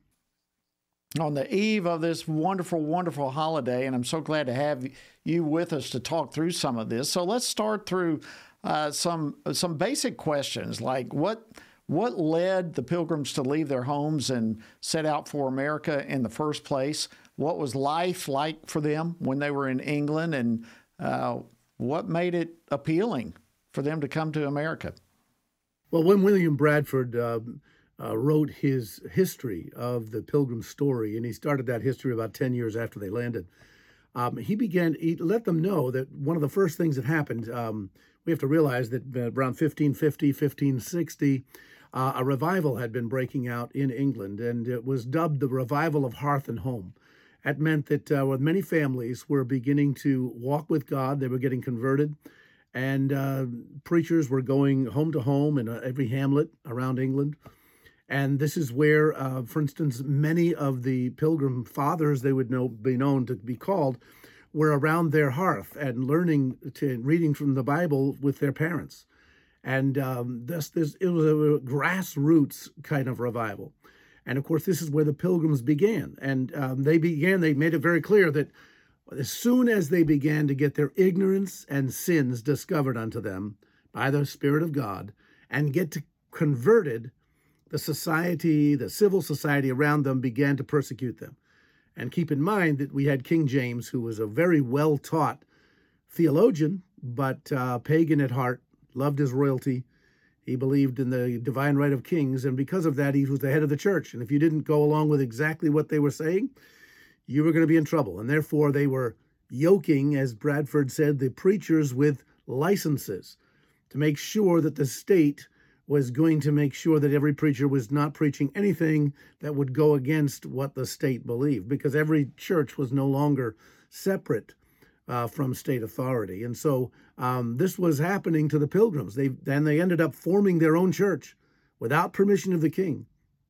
[SPEAKER 3] On the eve of this wonderful, wonderful holiday, and I'm so glad to have you with us to talk through some of this. So let's start through uh, some some basic questions, like what what led the Pilgrims to leave their homes and set out for America in the first place? What was life like for them when they were in England, and uh, what made it appealing for them to come to America?
[SPEAKER 16] Well, when William Bradford uh, uh, wrote his history of the Pilgrim story, and he started that history about ten years after they landed, um, he began, he let them know that one of the first things that happened, um, we have to realize that uh, around fifteen fifty, fifteen sixty, uh, a revival had been breaking out in England, and it was dubbed the Revival of Hearth and Home. That meant that uh, many families were beginning to walk with God. They were getting converted. And uh, preachers were going home to home in uh, every hamlet around England. And this is where, uh, for instance, many of the Pilgrim fathers, they would know, be known to be called, were around their hearth and learning to reading from the Bible with their parents. And um, this, this, it was a grassroots kind of revival. And of course, this is where the Pilgrims began. And um, they began, they made it very clear that as soon as they began to get their ignorance and sins discovered unto them by the Spirit of God and get to converted, the society, the civil society around them began to persecute them. And keep in mind that we had King James, who was a very well-taught theologian, but uh, pagan at heart, loved his royalty. He believed in the divine right of kings, and because of that, he was the head of the church. And if you didn't go along with exactly what they were saying, you were going to be in trouble. And therefore, they were yoking, as Bradford said, the preachers with licenses to make sure that the state was going to make sure that every preacher was not preaching anything that would go against what the state believed, because every church was no longer separate uh, from state authority. And so um, this was happening to the Pilgrims. They then they ended up forming their own church without permission of the king.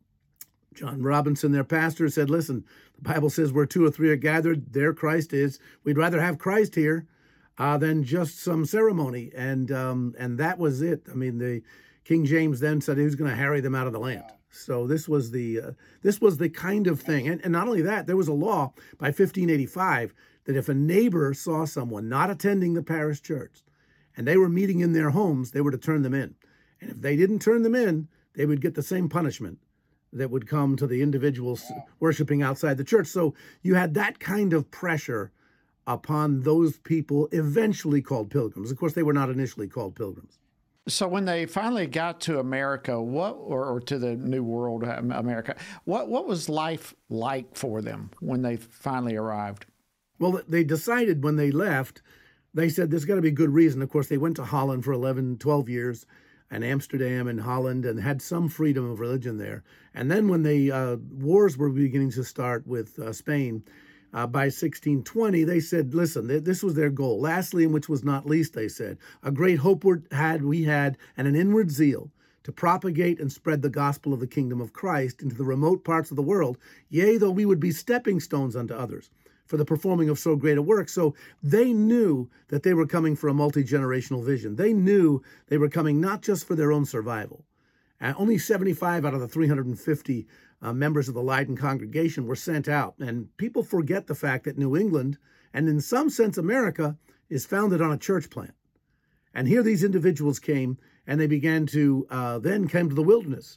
[SPEAKER 16] John Robinson, their pastor, said, listen, the Bible says where two or three are gathered, there Christ is. We'd rather have Christ here uh, than just some ceremony. And um, and that was it. I mean, the King James then said he was going to harry them out of the land. So this was the uh, this was the kind of thing. And, and not only that, there was a law by fifteen eighty-five that if a neighbor saw someone not attending the parish church and they were meeting in their homes, they were to turn them in. And if they didn't turn them in, they would get the same punishment that would come to the individuals worshiping outside the church. So you had that kind of pressure upon those people eventually called Pilgrims. Of course, they were not initially called Pilgrims.
[SPEAKER 3] So when they finally got to America, what or, or to the New World, America, what what was life like for them when they finally arrived?
[SPEAKER 16] Well, they decided when they left, they said there's got to be a good reason. Of course, they went to Holland for eleven, twelve years, and Amsterdam and Holland, and had some freedom of religion there. And then when the uh, wars were beginning to start with uh, Spain, uh, by sixteen twenty, they said, listen, th- this was their goal. Lastly, and which was not least, they said, a great hope had we had, and an inward zeal to propagate and spread the gospel of the kingdom of Christ into the remote parts of the world, yea, though we would be stepping stones unto others for the performing of so great a work. So they knew that they were coming for a multi-generational vision. They knew they were coming not just for their own survival. And only seventy-five out of the three hundred fifty uh, members of the Leiden congregation were sent out. And people forget the fact that New England, and in some sense America, is founded on a church plant. And here these individuals came, and they began to uh, then came to the wilderness.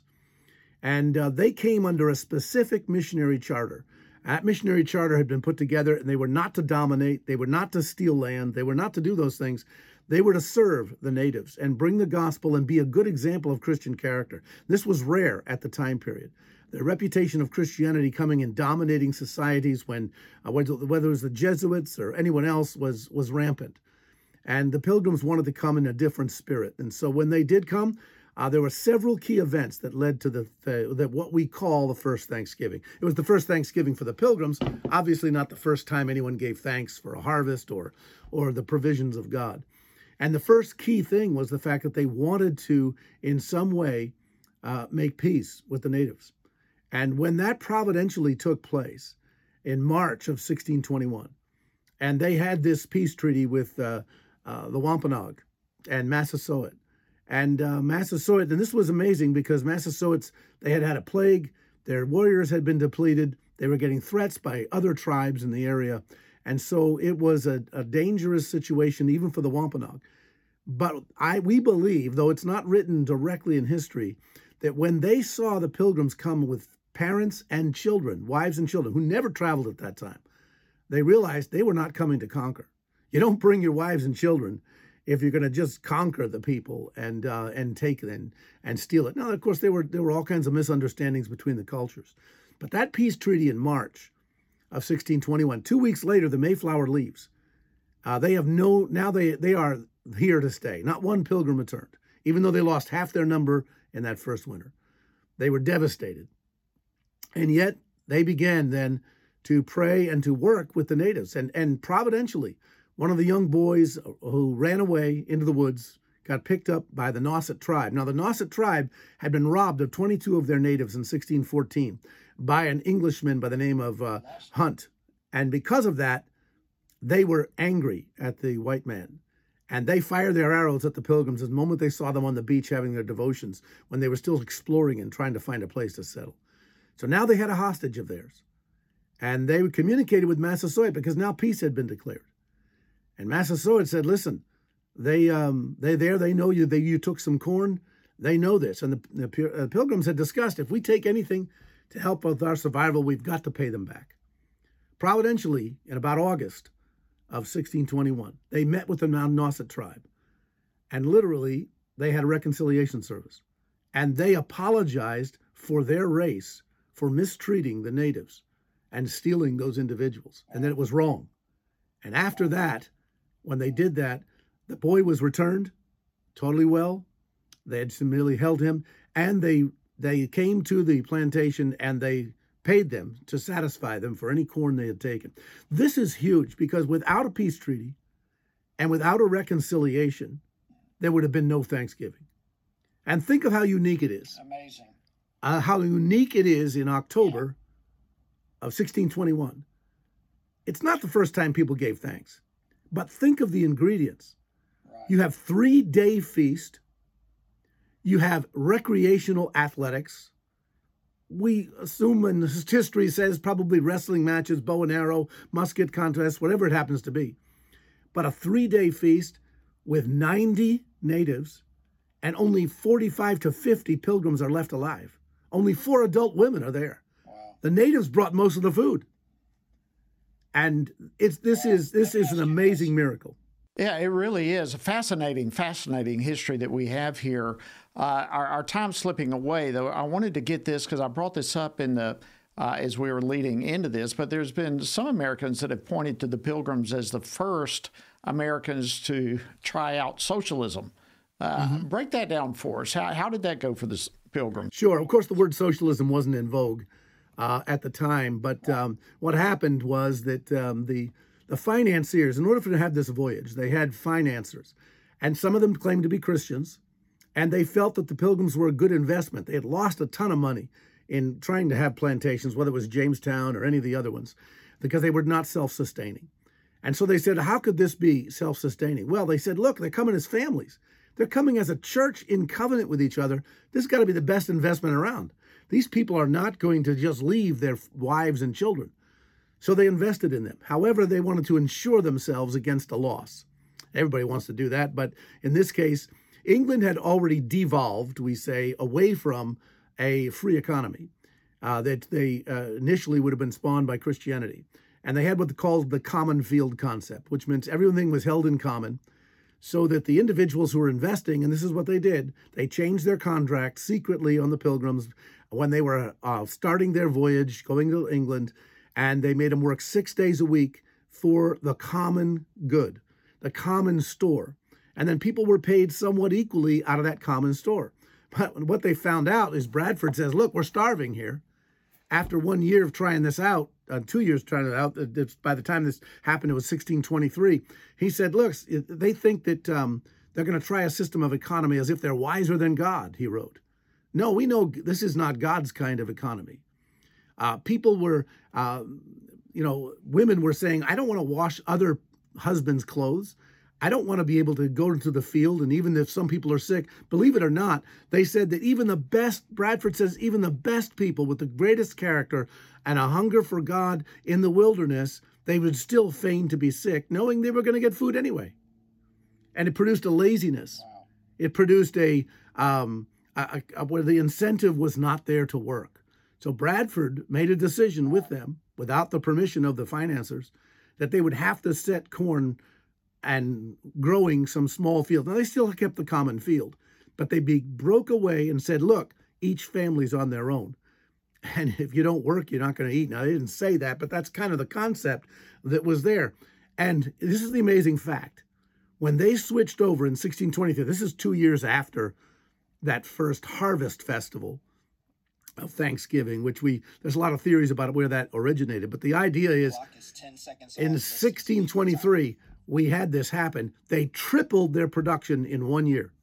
[SPEAKER 16] And uh, they came under a specific missionary charter. That missionary charter had been put together, and they were not to dominate, they were not to steal land, they were not to do those things. They were to serve the natives and bring the gospel and be a good example of Christian character. This was rare at the time period. The reputation of Christianity coming and dominating societies when, uh, whether it was the Jesuits or anyone else, was, was rampant. And the Pilgrims wanted to come in a different spirit. And so when they did come, Uh, there were several key events that led to the, the that what we call the first Thanksgiving. It was the first Thanksgiving for the Pilgrims, obviously not the first time anyone gave thanks for a harvest or or the provisions of God. And the first key thing was the fact that they wanted to, in some way, uh, make peace with the natives. And when that providentially took place in March of sixteen twenty-one, and they had this peace treaty with uh, uh, the Wampanoag and Massasoit, And uh, Massasoit, and this was amazing because Massasoits, they had had a plague. Their warriors had been depleted. They were getting threats by other tribes in the area. And so it was a, a dangerous situation, even for the Wampanoag. But I, we believe, though it's not written directly in history, that when they saw the Pilgrims come with parents and children, wives and children, who never traveled at that time, they realized they were not coming to conquer. You don't bring your wives and children if you're going to just conquer the people and uh, and take it and, and steal it. Now, of course, there were there were all kinds of misunderstandings between the cultures. But that peace treaty in March of sixteen twenty-one, two weeks later, the Mayflower leaves. Uh, they have no, now they, they are here to stay. Not one Pilgrim returned, even though they lost half their number in that first winter. They were devastated. And yet they began then to pray and to work with the natives. And, and providentially, one of the young boys who ran away into the woods got picked up by the Nauset tribe. Now, the Nauset tribe had been robbed of twenty-two of their natives in sixteen fourteen by an Englishman by the name of uh, Hunt. And because of that, they were angry at the white man. And they fired their arrows at the Pilgrims the moment they saw them on the beach having their devotions, when they were still exploring and trying to find a place to settle. So now they had a hostage of theirs. And they communicated with Massasoit because now peace had been declared. And Massasoit said, listen, they um, they there, they know you, they, you took some corn. They know this. And the, the uh, Pilgrims had discussed, if we take anything to help with our survival, we've got to pay them back. Providentially, in about August of sixteen twenty-one, they met with the Nauset tribe. And literally, they had a reconciliation service. And they apologized for their race for mistreating the natives and stealing those individuals, and that it was wrong. And after that, when they did that, the boy was returned totally well. They had merely held him, and they they came to the plantation and they paid them to satisfy them for any corn they had taken. This is huge because without a peace treaty and without a reconciliation, there would have been no Thanksgiving. And think of how unique it is.
[SPEAKER 3] Amazing.
[SPEAKER 16] Uh, how unique it is in October of sixteen twenty-one. It's not the first time people gave thanks, but think of the ingredients. Right. You have three-day feast. You have recreational athletics. We assume, and history says, probably wrestling matches, bow and arrow, musket contests, whatever it happens to be. But a three-day feast with ninety natives, and only forty-five to fifty Pilgrims are left alive. Only four adult women are there. Wow. The natives brought most of the food. And it's this is this is an amazing miracle.
[SPEAKER 3] Yeah, it really is a fascinating, fascinating history that we have here. Uh, our, our time's slipping away, though. I wanted to get this because I brought this up in the uh, as we were leading into this. But there's been some Americans that have pointed to the Pilgrims as the first Americans to try out socialism. Uh, mm-hmm. Break that down for us. How how did that go for the Pilgrims?
[SPEAKER 16] Sure. Of course, the word socialism wasn't in vogue uh, at the time. But um, what happened was that um, the The financiers, in order for them to have this voyage, they had financiers. And some of them claimed to be Christians. And they felt that the Pilgrims were a good investment. They had lost a ton of money in trying to have plantations, whether it was Jamestown or any of the other ones, because they were not self-sustaining. And so they said, how could this be self-sustaining? Well, they said, look, they're coming as families. They're coming as a church in covenant with each other. This has got to be the best investment around. These people are not going to just leave their wives and children. So they invested in them. However, they wanted to insure themselves against a loss. Everybody wants to do that, but in this case, England had already devolved, we say, away from a free economy uh, that they uh, initially would have been spawned by Christianity. And they had what they called the common field concept, which meant everything was held in common, so that the individuals who were investing, and this is what they did, they changed their contract secretly on the Pilgrims when they were uh, starting their voyage, going to England, and they made them work six days a week for the common good, the common store. And then people were paid somewhat equally out of that common store. But what they found out is Bradford says, look, we're starving here. After one year of trying this out, uh, two years trying it out, uh, by the time this happened, it was sixteen twenty-three. He said, look, they think that um, they're going to try a system of economy as if they're wiser than God, he wrote. No, we know this is not God's kind of economy. Uh, people were, uh, you know, women were saying, I don't want to wash other husbands' clothes. I don't want to be able to go into the field, and even if some people are sick, believe it or not, they said that even the best, Bradford says, even the best people with the greatest character and a hunger for God in the wilderness, they would still feign to be sick, knowing they were going to get food anyway. And it produced a laziness. Wow. It produced a, um, a, a where the incentive was not there to work. So Bradford made a decision with them, without the permission of the financiers, that they would have to set corn and growing some small field. Now, they still kept the common field, but they be, broke away and said, look, each family's on their own. And if you don't work, you're not going to eat. Now, they didn't say that, but that's kind of the concept that was there. And this is the amazing fact. When they switched over in sixteen twenty-three, this is two years after that first harvest festival of Thanksgiving, which we, there's a lot of theories about where that originated. But the idea is, in sixteen twenty-three, we had this happen. They tripled their production in one year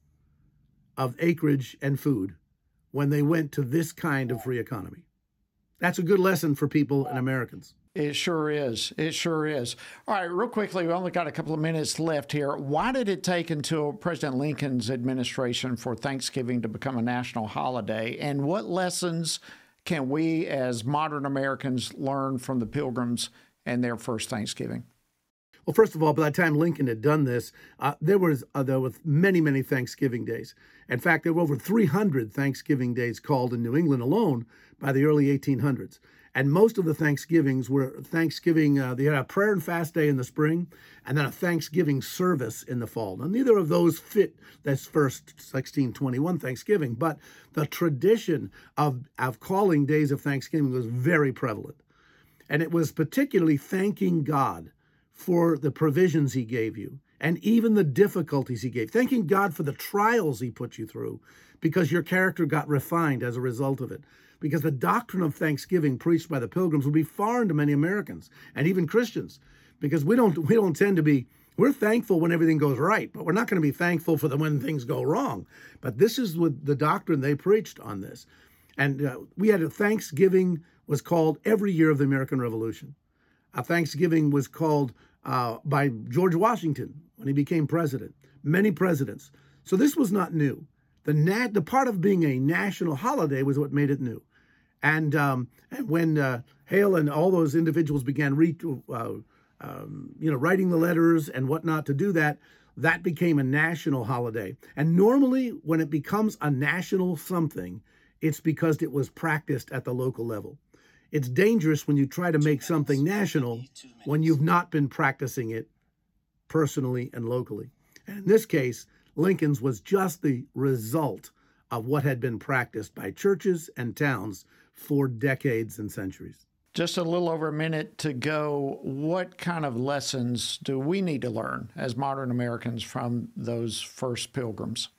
[SPEAKER 16] of acreage and food when they went to this kind of free economy. That's a good lesson for people and Americans.
[SPEAKER 3] It sure is. It sure is. All right, real quickly, we only got a couple of minutes left here. Why did it take until President Lincoln's administration for Thanksgiving to become a national holiday? And what lessons can we as modern Americans learn from the Pilgrims and their first Thanksgiving?
[SPEAKER 16] Well, first of all, by the time Lincoln had done this, uh, there was uh, there were many, many Thanksgiving days. In fact, there were over three hundred Thanksgiving days called in New England alone by the early eighteen hundreds. And most of the Thanksgivings were Thanksgiving, uh, they had a prayer and fast day in the spring, and then a Thanksgiving service in the fall. Now, neither of those fit this first sixteen twenty-one Thanksgiving, but the tradition of, of calling days of Thanksgiving was very prevalent. And it was particularly thanking God for the provisions he gave you, and even the difficulties he gave. Thanking God for the trials he put you through, because your character got refined as a result of it. Because the doctrine of Thanksgiving preached by the Pilgrims would be foreign to many Americans, and even Christians, because we don't we don't tend to be, we're thankful when everything goes right, but we're not going to be thankful for the when things go wrong. But this is what the doctrine they preached on this. And uh, we had a Thanksgiving was called every year of the American Revolution. A Thanksgiving was called Uh, by George Washington when he became president, many presidents. So this was not new. The nat- the part of being a national holiday was what made it new. And, um, and when uh, Hale and all those individuals began re- uh, um, you know, writing the letters and whatnot to do that, that became a national holiday. And normally when it becomes a national something, it's because it was practiced at the local level. It's dangerous when you try to make something national when you've not been practicing it personally and locally. And in this case, Lincoln's was just the result of what had been practiced by churches and towns for decades and centuries.
[SPEAKER 3] Just a little over a minute to go. What kind of lessons do we need to learn as modern Americans from those first Pilgrims?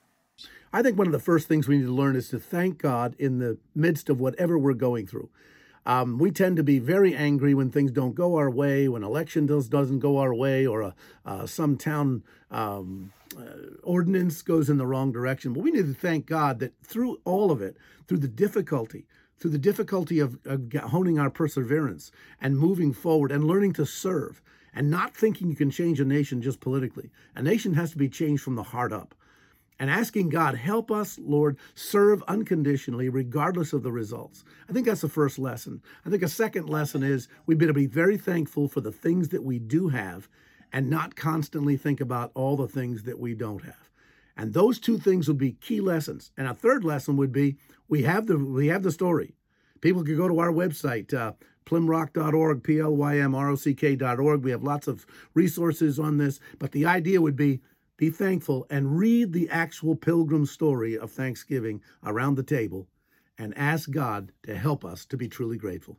[SPEAKER 16] I think one of the first things we need to learn is to thank God in the midst of whatever we're going through. Um, we tend to be very angry when things don't go our way, when election does, doesn't go our way, or a, uh, some town um, uh, ordinance goes in the wrong direction. But we need to thank God that through all of it, through the difficulty, through the difficulty of, of honing our perseverance and moving forward and learning to serve and not thinking you can change a nation just politically. A nation has to be changed from the heart up. And asking God, help us, Lord, serve unconditionally, regardless of the results. I think that's the first lesson. I think a second lesson is we better be very thankful for the things that we do have and not constantly think about all the things that we don't have. And those two things would be key lessons. And a third lesson would be we have the we have the story. People can go to our website, uh, plym rock dot org, P L Y M R O C K dot org. We have lots of resources on this. But the idea would be, be thankful and read the actual Pilgrim story of Thanksgiving around the table and ask God to help us to be truly grateful.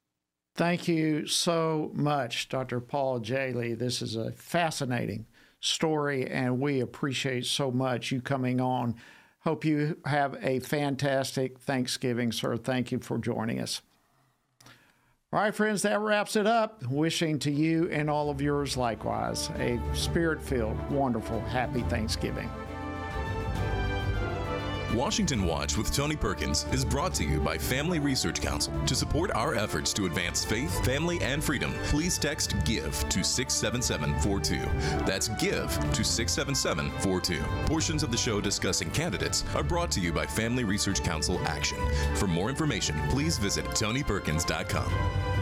[SPEAKER 3] Thank you so much, Doctor Paul Jaley. This is a fascinating story, and we appreciate so much you coming on. Hope you have a fantastic Thanksgiving, sir. Thank you for joining us. All right, friends, that wraps it up. Wishing to you and all of yours likewise a spirit-filled, wonderful, happy Thanksgiving.
[SPEAKER 1] Washington Watch with Tony Perkins is brought to you by Family Research Council. To support our efforts to advance faith, family, and freedom, please text GIVE to six seven seven four two. That's GIVE to six seven seven four two. Portions of the show discussing candidates are brought to you by Family Research Council Action. For more information, please visit tony perkins dot com.